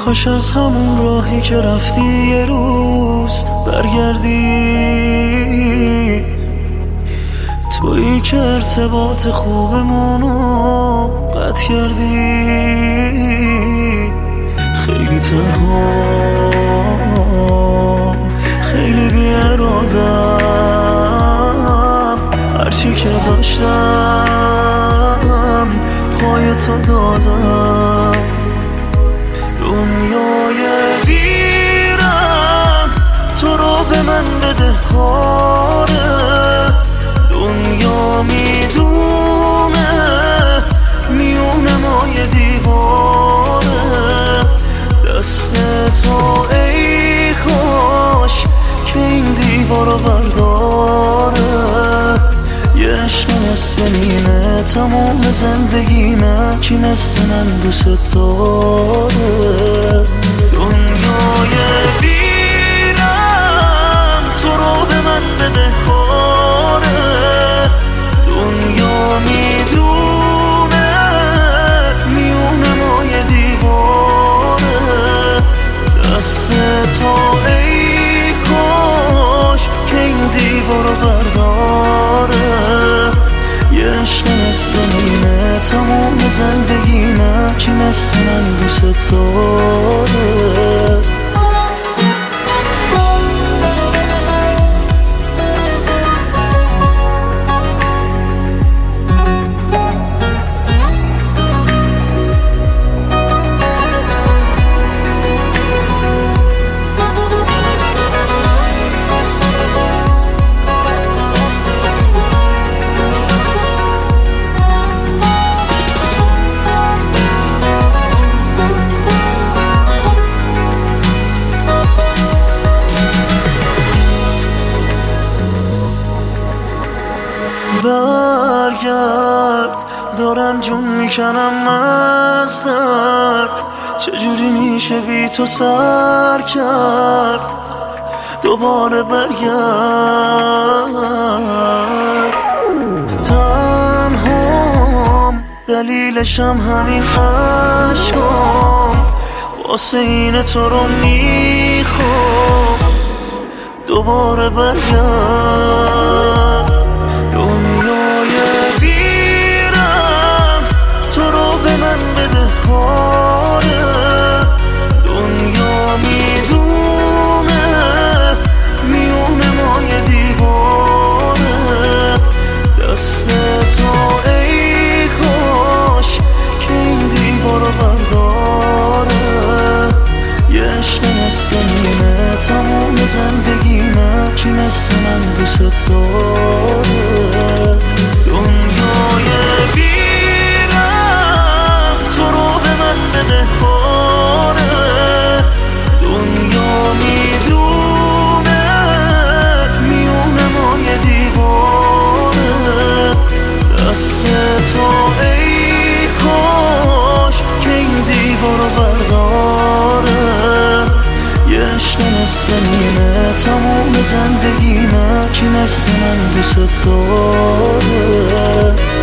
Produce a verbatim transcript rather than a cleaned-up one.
کاش از همون راهی که رفتی یه روز برگردی، تویی که ارتباط خوبمونو قطع کردی. خیلی تنهام، خیلی بی‌اراده‌ام، هرچی که داشتم پای تو دادم. دنیای ویرم تو رو به من بده کاره، دنیا میدونه میونه ما یه دیواره. دست تو ای کاش که این دیوارو برداره. یه عشق نصف نیمه تمام زندگیمه، کی مثل من دوست داره. دنیای ویرم تو رو به من بده کاره، دنیا میدونه میونه ما یه دیواره. دست تو ای کاش که این دیوارو برداره. یه عشق نصف نیمه تمام زندگیمه، کی مثل من دوست داره. برگرد دارم جون میکنم از درد، چجوری میشه بی تو سر کرد. دوباره برگرد، تنهام دلیلشم همین عشقام، واسه اینه تو رو میخوام. دوباره برگرد، دنیای ویرم تو رو به من بده کاره، دنیا میدونه میونه ما یه دیواره. دست تو ای کاش که این دیوارو برداره. یه عشق نصف نیمه تمام زندگیمه، کی مثل من دوست داره. دنیای ویرم تو رو به من بده کاره، دنیا میدونه میونه ما یه دیواره. دست تو ای کاش که این دیوارو برداره. یه عشق نصف نیمه تمام زندگیمه، کی مثل من دوست داره.